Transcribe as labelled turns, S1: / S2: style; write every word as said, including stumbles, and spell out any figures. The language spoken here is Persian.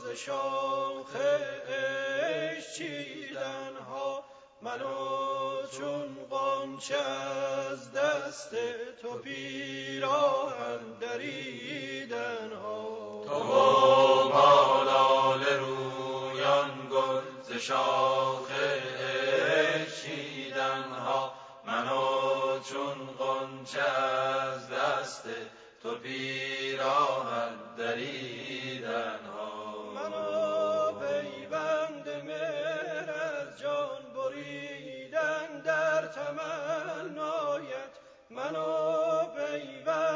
S1: شاخ عشق چیدن ها، منو چون غنچه از دست تو پیراهن دریدن ها.
S2: تو با لاله رویان گل ز شاخ عشق چیدن ها، منو چون غنچه از دست تو پیراهن دریدن ها.
S1: منو پیوند مهر از جان بریدن در تمنایت، منو پیوند